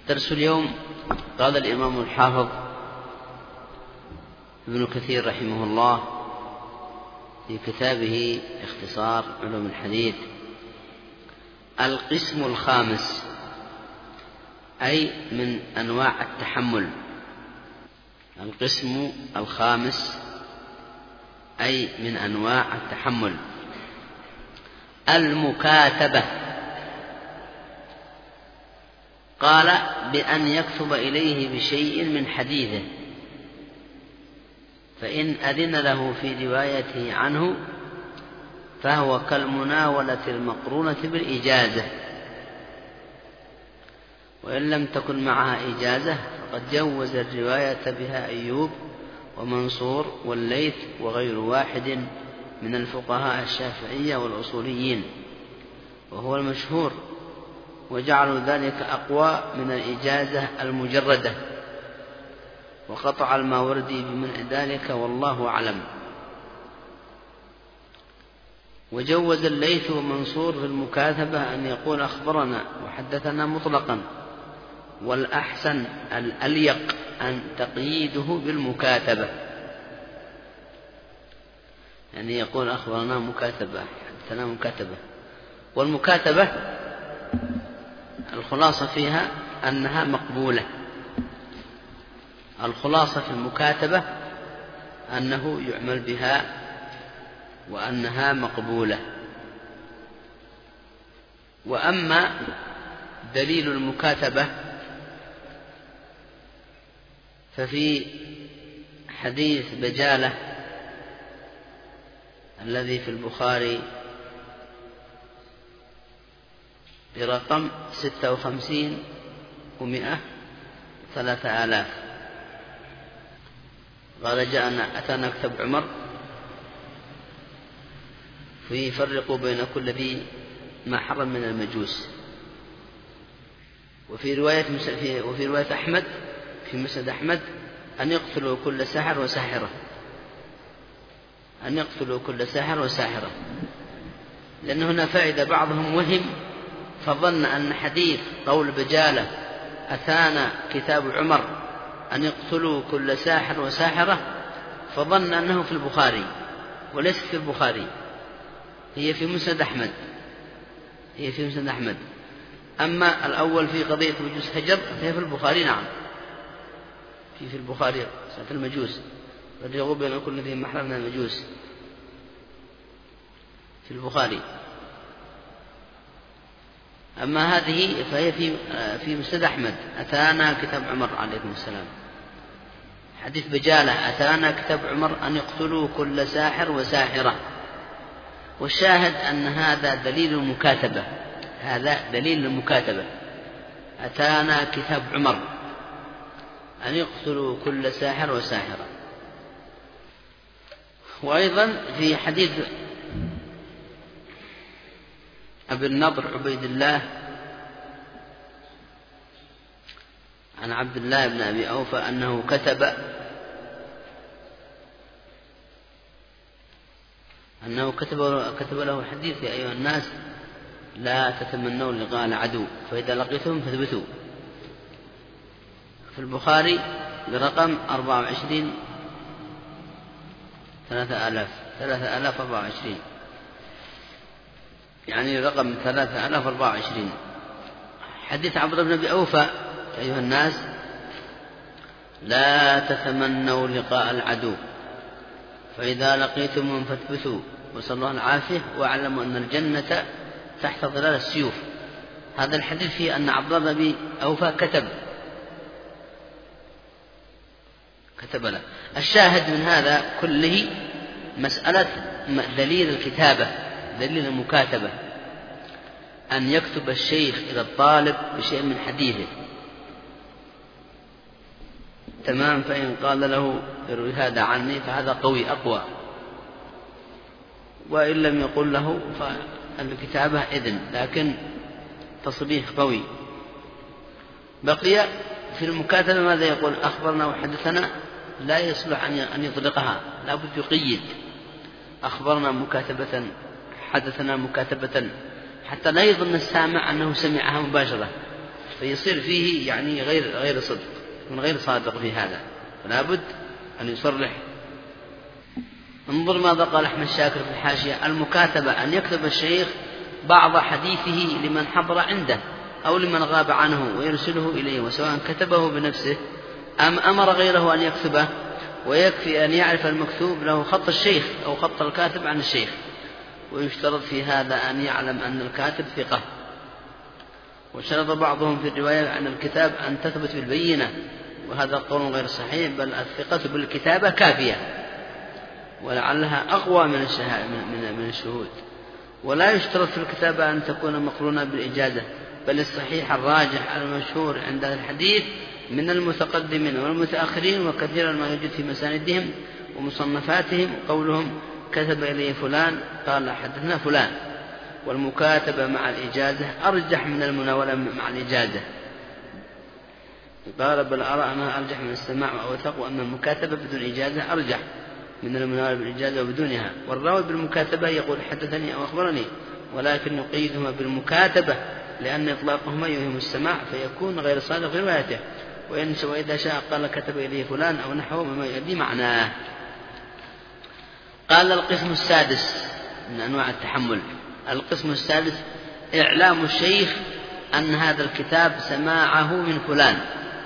درس اليوم. قال الإمام الحافظ ابن كثير رحمه الله في كتابه اختصار علوم الحديث: القسم الخامس، أي من أنواع التحمل. القسم الخامس أي من أنواع التحمل: المكاتبة. قال: بأن يكتب إليه بشيء من حديثه، فإن أذن له في روايته عنه فهو كالمناولة المقرونة بالإجازة، وإن لم تكن معها إجازة فقد جوز الرواية بها أيوب ومنصور والليث وغير واحد من الفقهاء الشافعية والأصوليين، وهو المشهور، وجعلوا ذلك أقوى من الإجازة المجردة، وقطع الماوردي بمنع ذلك والله أعلم. وجوز الليث ومنصور في المكاتبة أن يقول أخبرنا وحدثنا مطلقا، والأحسن الأليق أن تقييده بالمكاتبة، يعني يقول أخبرنا مكاتبة، حدثنا مكاتبة. والمكاتبة الخلاصة فيها أنها مقبولة. الخلاصة في المكاتبة أنه يعمل بها وأنها مقبولة. وأما دليل المكاتبة ففي حديث بجالة الذي في البخاري برقم 56,100 3000، قال: أتانا كتاب عمر فيفرقوا بين كل ذي ما حرم من المجوس. وفي رواية أحمد في مسند أحمد: أن يقتلوا كل ساحر وساحرة، أن يقتلوا كل ساحر وساحرة، لأن هنا فائدة. بعضهم وهم فظن أن حديث قول بجالة أتانا كتاب عمر أن يقتلوا كل ساحر وساحرة، فظن أنه في البخاري، وليس في البخاري، هي في مسند أحمد. أما الأول في قضية مجوس هجر فهي في البخاري. نعم، في البخاري سنة المجوس، فليغوا بين كل ذي محرم من المجوس، في البخاري. أما هذه فهي في مسند أحمد: أتانا كتاب عمر عليكم السلام. حديث بجالة: أتانا كتاب عمر أن يقتلوا كل ساحر وساحرة. والشاهد أن هذا دليل المكاتبة، هذا دليل المكاتبة: أتانا كتاب عمر أن يقتلوا كل ساحر وساحرة. وأيضا في حديث أبي النضر عبيد الله عن عبد الله بن أبي أوفى أنه كتب له حديث: يا أيها الناس لا تتمنوا لقاء العدو فإذا لقيتهم فاثبتوا، في البخاري برقم 3024، يعني رقم 3024. حديث عبد الله بن أبي أوفى: يا أيها الناس لا تتمنوا لقاء العدو فإذا لقيتمهم فاثبتوا وصلى الله العافية واعلموا أن الجنة تحت ظلال السيوف. هذا الحديث فيه أن عبد الله بن أبي أوفى كتب له. الشاهد من هذا كله مسألة دليل الكتابة، دليل المكاتبة، أن يكتب الشيخ إلى الطالب بشيء من حديثه. تمام. فإن قال له اروي هذا عني فهذا قوي أقوى، وإن لم يقل له فالكتابة إذن، لكن تصريح قوي. بقي في المكاتبة ماذا يقول؟ أخبرنا وحدثنا، لا يصلح أن يطلقها، لا بد يقيد: أخبرنا مكاتبة، حدثنا مكاتبة، حتى لا يظن السامع أنه سمعها مباشرة، فيصير فيه يعني غير صدق، يكون غير صادق في هذا، فلا بد أن يصرح. انظر ماذا قال أحمد شاكر في الحاشية: المكاتبة أن يكتب الشيخ بعض حديثه لمن حضر عنده أو لمن غاب عنه ويرسله إليه، وسواء كتبه بنفسه أم أمر غيره أن يكتبه، ويكفي أن يعرف المكتوب له خط الشيخ أو خط الكاتب عن الشيخ. ويشترط في هذا أن يعلم أن الكاتب ثقة. وشرط بعضهم في الرواية عن الكتاب أن تثبت بالبينة، وهذا قول غير صحيح، بل الثقة بالكتابة كافية ولعلها أقوى من الشهود. ولا يشترط في الكتابة أن تكون مقرونة بالإجازة، بل الصحيح الراجح المشهور عند الحديث من المتقدمين والمتأخرين، وكثيرا ما يوجد في مساندهم ومصنفاتهم قولهم: كتب إليه فلان قال حدثنا فلان. والمكاتبة مع الإجازة أرجح من المناولة مع الإجازة. قال: بل أرى أنها أرجح من السماع وأوثق، وأن المكاتبة بدون إجازة أرجح من المناولة بالإجازة وبدونها. والراوي بالمكاتبة يقول حدثني أو أخبرني، ولكن يقيدهما بالمكاتبة لأن إطلاقهما يوهم السماع فيكون غير صادق في روايته. وإذا شاء قال كتب إليه فلان أو نحوه مما يؤدي معناه. قال: القسم السادس من أنواع التحمل. القسم السادس: إعلام الشيخ أن هذا الكتاب سماعه من فلان.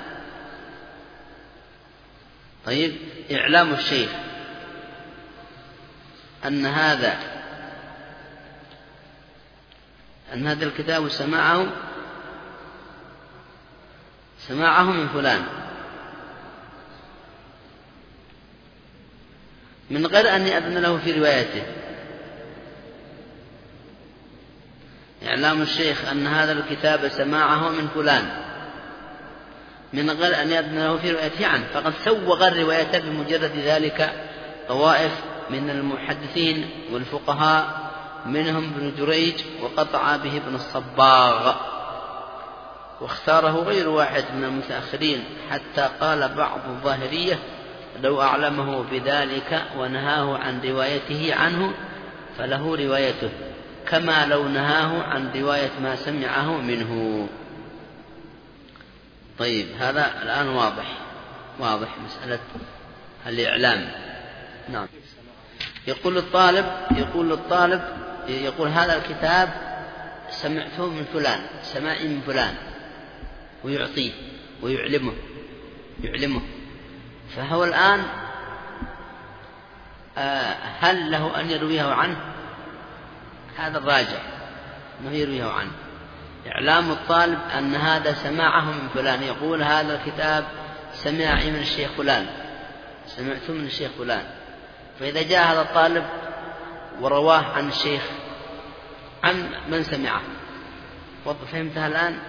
طيب، إعلام الشيخ أن هذا الكتاب سماعه من فلان من غير أن يأذن له في روايته. إعلام الشيخ أن هذا الكتاب سماعه من فلان من غير أن يأذن له في روايته عنه، فقد سوغ الرواية بمجرد ذلك طوائف من المحدثين والفقهاء، منهم ابن جريج، وقطع به ابن الصباغ، واختاره غير واحد من المتأخرين، حتى قال بعض الظاهرية: لو أعلمه بذلك ونهاه عن روايته عنه فله روايته، كما لو نهاه عن رواية ما سمعه منه. طيب، هذا الآن واضح مسألة الإعلام. نعم. يقول هذا الكتاب سمعته من فلان، سماعي من فلان، ويعطيه ويعلمه. فهو الآن هل له أن يرويه عنه؟ هذا الراجع أنه يرويه عنه. إعلام الطالب أن هذا سماعه من فلان، يقول: هذا الكتاب سماعي من الشيخ فلان، سمعته من الشيخ فلان. فإذا جاء هذا الطالب ورواه عن الشيخ عن من سمعه، فهمتها الآن؟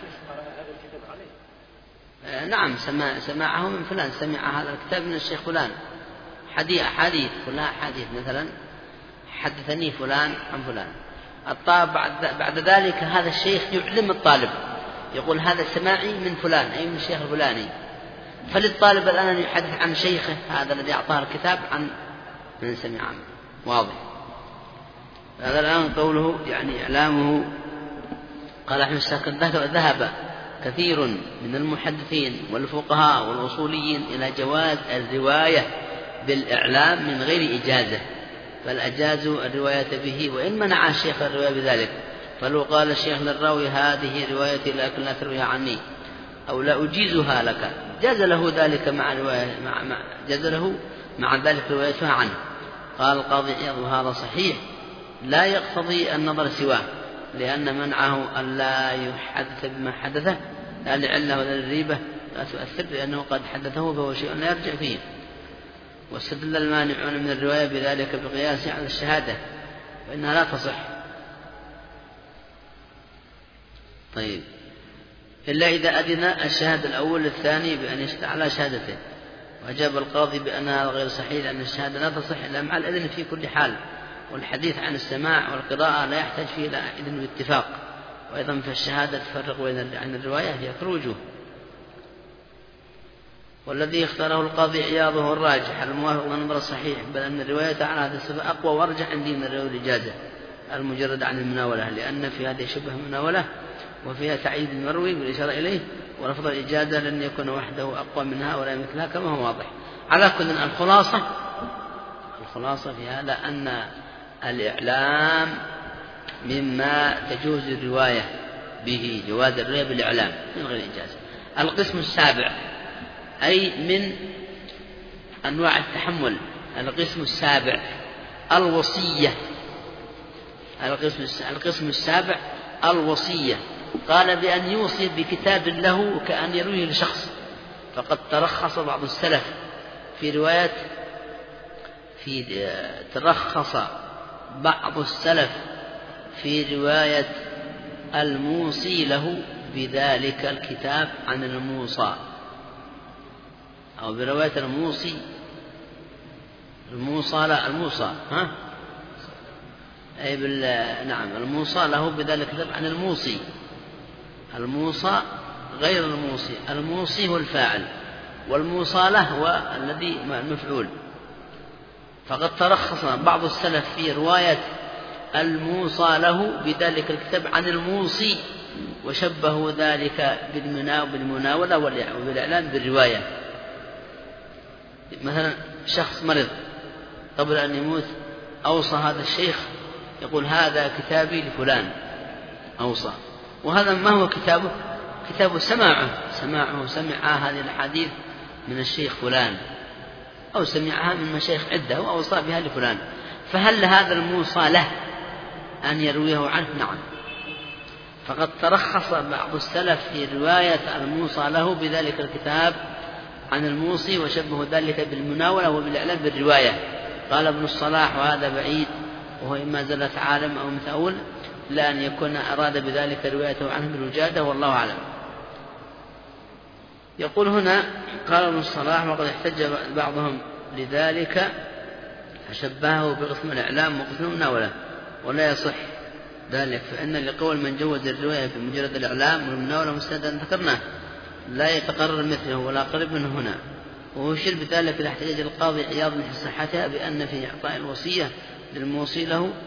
نعم، سماعه من فلان، سمع هذا الكتاب من الشيخ فلان. حديث مثلا: حدثني فلان عن فلان. الطالب بعد ذلك هذا الشيخ يعلم الطالب، يقول: هذا سماعي من فلان، أي من الشيخ الفلاني. فللطالب الآن أن يحدث عن شيخه هذا الذي أعطاه الكتاب عن من سمع عنه. واضح هذا الآن قوله يعني إعلامه. قال أحمد شاكر: ذهب كثير من المحدثين والفقهاء والأصوليين إلى جواز الرواية بالإعلام من غير إجازة، بل أجازوا الرواية به، وإن منع الشيخ الرواية بذلك. فلو قال الشيخ للراوي: هذه روايتي لكن لا ترويها عني، أو لا أجيزها لك، جاز له ذلك مع ذلك روايتها عنه. قال القاضي عياض: وهذا صحيح لا يقتضي النظر سواه، لأن منعه أن لا يحدث بما حدثه لا لعله ولا للريبة لا تؤثر، لأنه قد حدثه فهو شيء لا يرجع فيه. واستدل المانعون من الرواية بذلك بقياس على الشهادة، فإنها لا تصح. طيب، إلا إذا أذن الشاهد الأول للثاني بأن يشهد على شهادته. وأجاب القاضي بأنها غير صحيح، لأن الشهادة لا تصح إلا مع الإذن في كل حال، والحديث عن السماع والقراءة لا يحتاج فيه إلى إذن باتفاق. وأيضا في الشهادة تفرق عن الرواية في أكثر وجوه. والذي اختاره القاضي عياض هو الراجح الموافق للنظر الصحيح، بل أن الرواية على هذا الصفة أقوى وأرجح عندي من الرواية الإجازة المجرد عن المناولة، لأن في هذه شبه مناولة وفيها تعييد المروي بالإشارة إليه، ولفظ الإجازة لن يكون وحده أقوى منها ولا مثلها كما هو واضح. على كل الخلاصة في هذا أن الإعلام مما تجوز الرواية به، جواز الرواية بالإعلام من غير إجازة. القسم السابع أي من أنواع التحمل، القسم السابع الوصية. القسم السابع الوصية، قال بأن يوصي بكتاب له كأن يرويه لشخص. فقد ترخص بعض السلف في رواية الموصي له بذلك الكتاب عن الموصى، أو برواية الموصى نعم الموصى له بذلك الكتاب عن الموصي. الموصى غير الموصي، الموصي هو الفاعل والموصى له هو الذي المفعول. فقد ترخص بعض السلف في رواية الموصى له بذلك الكتاب عن الموصي، وشبهوا ذلك بالمناولة وبالإعلان بالرواية. مثلا شخص مرض قبل أن يموت أوصى هذا الشيخ، يقول هذا كتابي لفلان، أوصى. وهذا ما هو كتابه؟ كتابه سماعه سمع هذه الحديث من الشيخ فلان، أو سمعها من مشايخ عدة وأوصى بها لفلان. فهل هذا الموصى له أن يرويه عنه؟ نعم. فقد ترخص بعض السلف في رواية الموصى له بذلك الكتاب عن الموصي، وشبه ذلك بالمناولة وبالإعلان بالرواية. قال ابن الصلاح وهذا بعيد، وهو إما زلة عالم أو متأول، لا أن يكون أراد بذلك روايته عنه بالوجادة، والله أعلم. يقول هنا قال ابن الصلاح وقد احتج بعضهم لذلك فشبهه بقسم الإعلام وقسم المناولة، ولا يصح ذلك، فإن لقول من جوز الرواية بمجرد الإعلام والمناولة مستندا ذكرناه لا يتقرر مثله ولا قريب منه هنا. ويشير بذلك إلى احتجاج القاضي عياض في صحتها بأن في إعطاء الوصية للموصى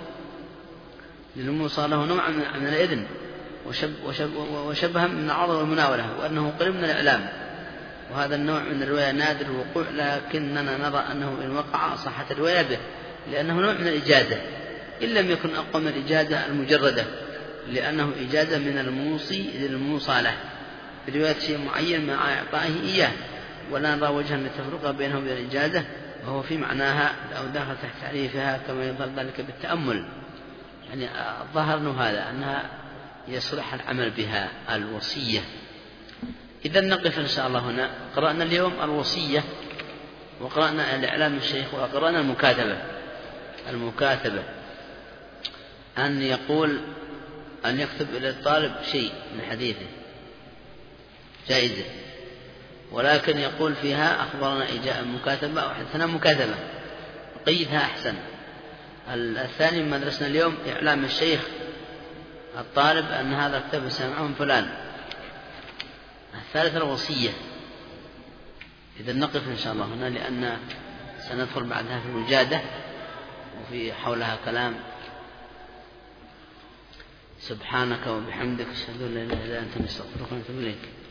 له نوع من الإذن وشبها من العرض والمناولة، وأنه قريب من الإعلام. وهذا النوع من الرواية نادر الوقوع، لكننا نرى أنه إن وقع صحت الرواية به، لأنه نوع من الإجازة إن لم يكن أقوى من الإجازة المجردة، لأنه إجازة من الموصي للموصى له برواية شيء معين مع إعطائه إياه، ولا نرى وجها للتفرقة بينه وبين الإجازة، وهو في معناها أو داخل تحت تعريفها كما يظهر ذلك بالتأمل. يعني الظاهر هذا أنها يصلح العمل بها الوصية. إذا نقف إن شاء الله هنا. قرأنا اليوم الوصية، وقرأنا الإعلام الشيخ، وقرأنا المكاتبة أن يكتب إلى الطالب شيء من حديثه جائزة، ولكن يقول فيها أخبرنا مكاتبة أو حدثنا مكاتبة، قيدها أحسن. الثاني مما درسنا اليوم إعلام الشيخ الطالب أن هذا كتاب سمعه من فلان. الثالث الوصية. إذا نقف إن شاء الله هنا، لأن سندخل بعدها في الوجادة وفي حولها كلام. سبحانك وبحمدك أشهد أن لا إله إلا أنت نستغفرك ونتوب إليك.